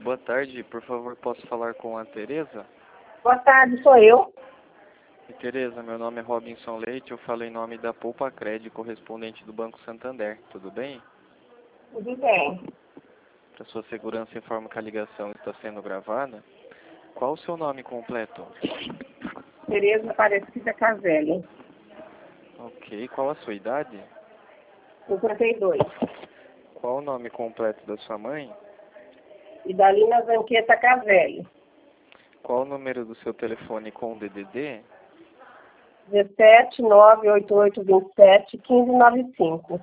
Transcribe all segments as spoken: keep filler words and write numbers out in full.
boa tarde. Por favor, posso falar com a Tereza? Boa tarde, sou eu. E, Tereza, meu nome é Robinson Leite, eu falo em nome da Poupa Cred, correspondente do Banco Santander. Tudo bem? Tudo bem. Para sua segurança, informo que a ligação está sendo gravada. Qual o seu nome completo? Tereza Aparecida Caselli, Ok. Qual a sua idade? cinquenta e dois. Qual o nome completo da sua mãe? Idalina Zanqueta Caselli, Qual o número do seu telefone com D D D? dezessete, nove oito oito, vinte e sete, quinze noventa e cinco.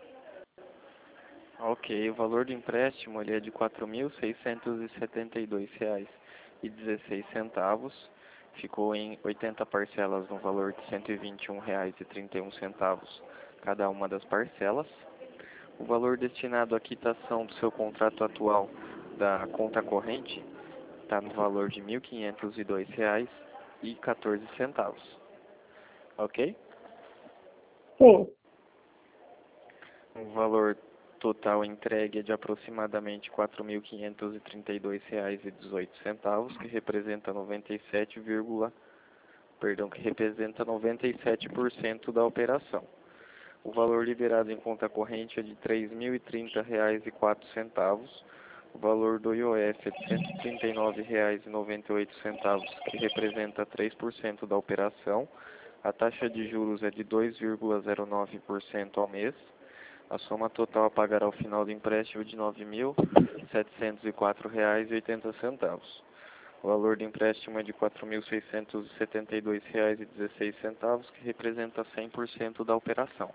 Ok. O valor do empréstimo ele é de quatro mil seiscentos e setenta e dois reais e dezesseis centavos. Ficou em oitenta parcelas no valor de cento e vinte e um reais e trinta e um centavos cada uma das parcelas. O valor destinado à quitação do seu contrato atual da conta corrente está no valor de mil quinhentos e dois reais e quatorze centavos. Ok? Sim. O valor total entregue é de aproximadamente quatro mil quinhentos e trinta e dois reais e dezoito centavos, que representa noventa e sete, perdão, que representa noventa e sete por cento da operação. O valor liberado em conta corrente é de três mil e trinta reais e quatro centavos. O valor do I O F é de cento e trinta e nove reais e noventa e oito centavos, que representa três por cento da operação. A taxa de juros é de dois vírgula zero nove por cento ao mês. A soma total a pagar ao final do empréstimo é de nove mil setecentos e quatro reais e oitenta centavos. O valor do empréstimo é de quatro mil seiscentos e setenta e dois reais e dezesseis centavos, que representa cem por cento da operação.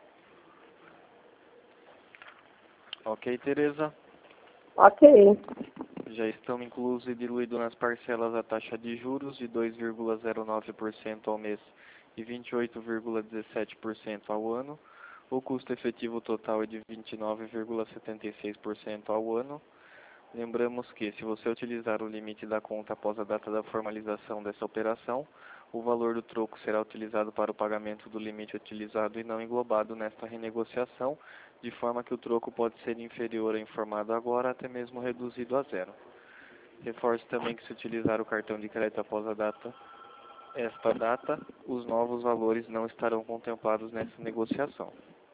Ok, Tereza? Ok. Já estão inclusos e diluídos nas parcelas a taxa de juros de dois vírgula zero nove por cento ao mês e vinte e oito vírgula dezessete por cento ao ano. O custo efetivo total é de vinte e nove vírgula setenta e seis por cento ao ano. Lembramos que, se você utilizar o limite da conta após a data da formalização dessa operação, o valor do troco será utilizado para o pagamento do limite utilizado e não englobado nesta renegociação, de forma que o troco pode ser inferior ao informado agora, até mesmo reduzido a zero. Reforço também que, se utilizar o cartão de crédito após a data, esta data, os novos valores não estarão contemplados nessa negociação.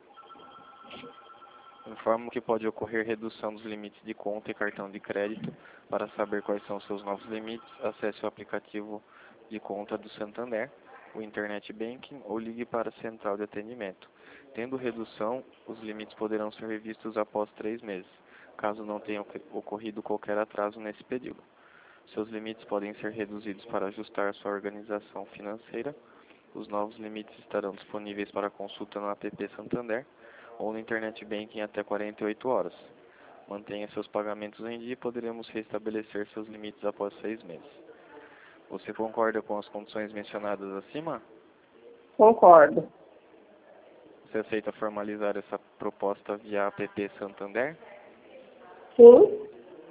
Informo que pode ocorrer redução dos limites de conta e cartão de crédito. Para saber quais são seus novos limites, acesse o aplicativo de conta do Santander, o Internet Banking, ou ligue para a central de atendimento. Tendo redução, os limites poderão ser revistos após três meses, caso não tenha ocorrido qualquer atraso nesse período. Seus limites podem ser reduzidos para ajustar sua organização financeira. Os novos limites estarão disponíveis para consulta no app Santander ou no Internet Banking até quarenta e oito horas. Mantenha seus pagamentos em dia e poderemos restabelecer seus limites após seis meses. Você concorda com as condições mencionadas acima? Concordo. Você aceita formalizar essa proposta via app Santander? Sim.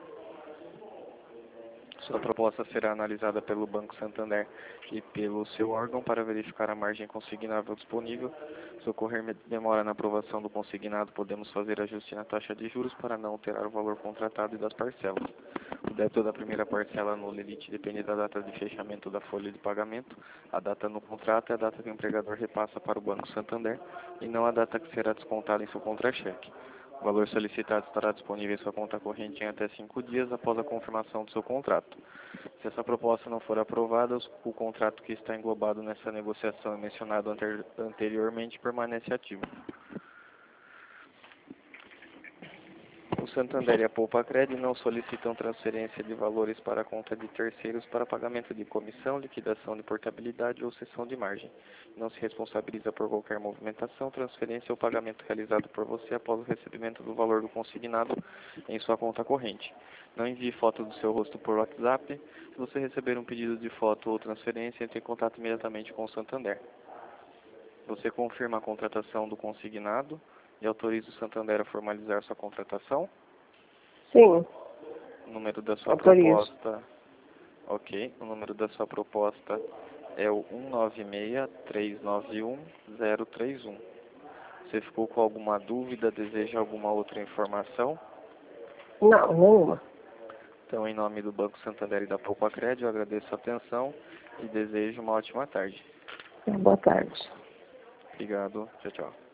Sua proposta será analisada pelo Banco Santander e pelo seu órgão para verificar a margem consignável disponível. Se ocorrer demora na aprovação do consignado, podemos fazer ajuste na taxa de juros para não alterar o valor contratado e das parcelas. O débito da primeira parcela no limite depende da data de fechamento da folha de pagamento. A data no contrato é a data que o empregador repassa para o Banco Santander e não a data que será descontada em seu contra-cheque. O valor solicitado estará disponível em sua conta corrente em até cinco dias após a confirmação do seu contrato. Se essa proposta não for aprovada, o contrato que está englobado nessa negociação e mencionado anteriormente permanece ativo. O Santander e a Poupa Cred não solicitam transferência de valores para a conta de terceiros para pagamento de comissão, liquidação de portabilidade ou cessão de margem. Não se responsabiliza por qualquer movimentação, transferência ou pagamento realizado por você após o recebimento do valor do consignado em sua conta corrente. Não envie foto do seu rosto por WhatsApp. Se você receber um pedido de foto ou transferência, entre em contato imediatamente com o Santander. Você confirma a contratação do consignado e autoriza o Santander a formalizar sua contratação? Sim. O número da sua Autorizo. proposta... Ok. O número da sua proposta é o um nove seis, três nove um, zero três um. Você ficou com alguma dúvida? Deseja alguma outra informação? Não, nenhuma. Então, em nome do Banco Santander e da Poupacred, eu agradeço a atenção e desejo uma ótima tarde. Boa tarde. Obrigado. Tchau, tchau.